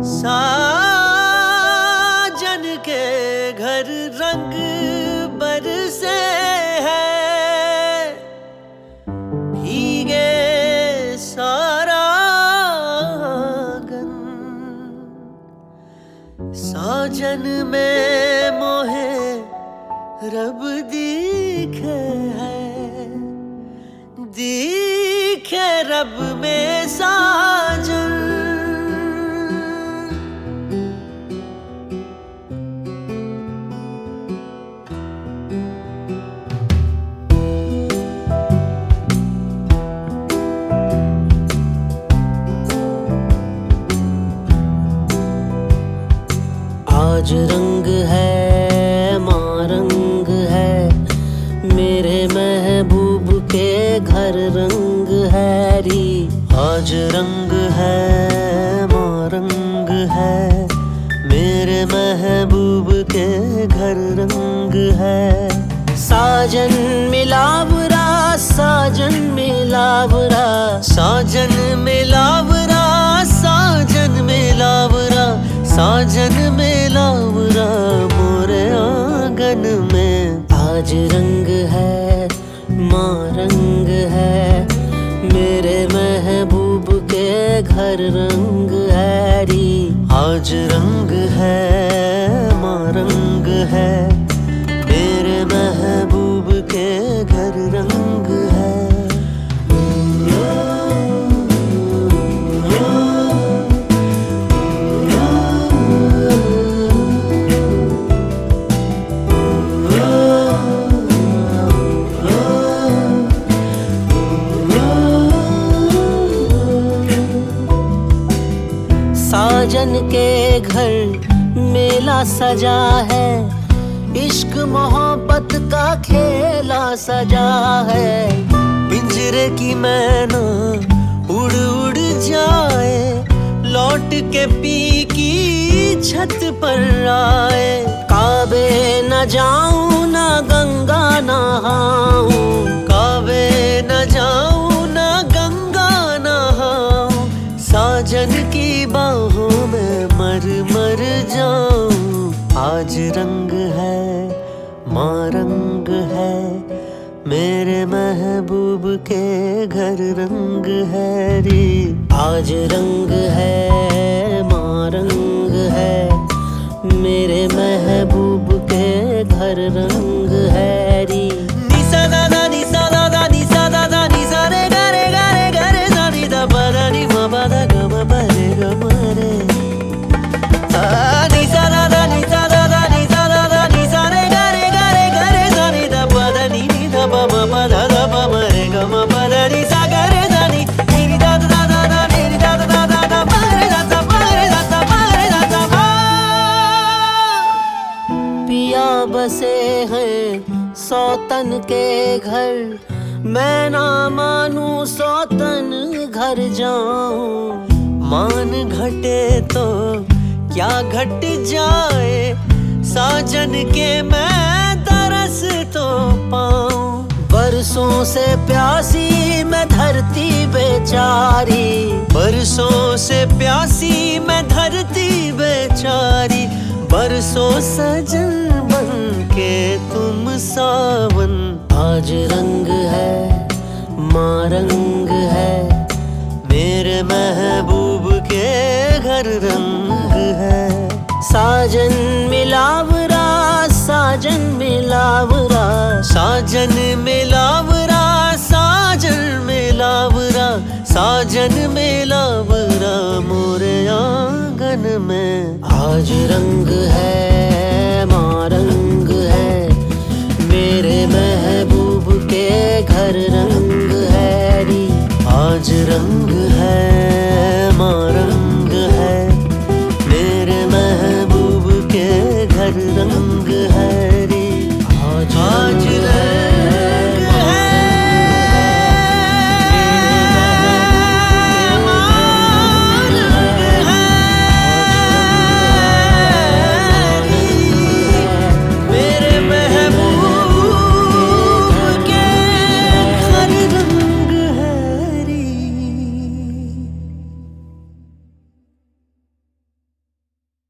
साजन के घर रंग बरसे हैं, भीगे सारा आंगन। साजन में मोहे रब दिखे है, दिखे रब में साजन। आज रंग है माँ रंग है, मेरे महबूब के घर रंग है री। आज रंग है माँ रंग है, मेरे महबूब के घर रंग है। साजन मिलावरा साजन मिलावरा, साजन मिलावरा साजन मिलावरा, साजन मिलावरा मोरे आंगन में। आज रंग है माँ रंग है, मेरे महबूब के घर रंग है री। आज रंग है माँ रंग है, मेरे महबूब के घर रंग है। साजन के घर मेला सजा है, इश्क मोहब्बत का खेला सजा है। पिंजरे की मैना उड़ उड़ जाए, लौट के पी की छत पर आए। काबे न जाऊं ना गंगा नहाऊं, काबे न जाऊं ना गंगा नहाऊं। साजन की बाहों में मर मर जाऊं। आज रंग है माँ रंग है, मेरे महबूब के घर रंग है री। आज रंग है माँ रंग है, मेरे महबूब के घर रंग है री। निसा दादा निसा दादा निसा दादा निसा रे गा रे गा रे गा रे सा नि दा पा दा नि मा पा दा गा मा पा रे गा मा रे। निसा दादा निसा दादा निसा दादा निसा रे गा रे गा रे गा रे सा नि दा पा दा नि नि दा पा मा पा दा दा पा मा रे गा मा पा दा नि सा गा रे सा नि नि दा दा दा दा नि दा दा दा दा पा रे दा दा पा रे दा दा पा रे दा दा पा। पिया बसे हैं सौतन के घर, मैं ना मानूं सौतन घर जाऊं। मान घटे तो क्या घट जाए, साजन के मैं तरस तो पाऊं। बरसों से प्यासी मैं धरती बेचारी, बरसों से प्यासी मैं धरती बेचारी। बरसों सजन बन के तुम सावन। आज रंग है माँ रंग है, मेरे महबूब के घर रंग है। साजन मिलावरा साजन मिलावरा, साजन मिलावरा साजन मिलावरा, साजन मिलावरा मोरे आंगन में। आज रंग है माँ रंग है, मेरे महबूब के घर रंग है री। आज रंग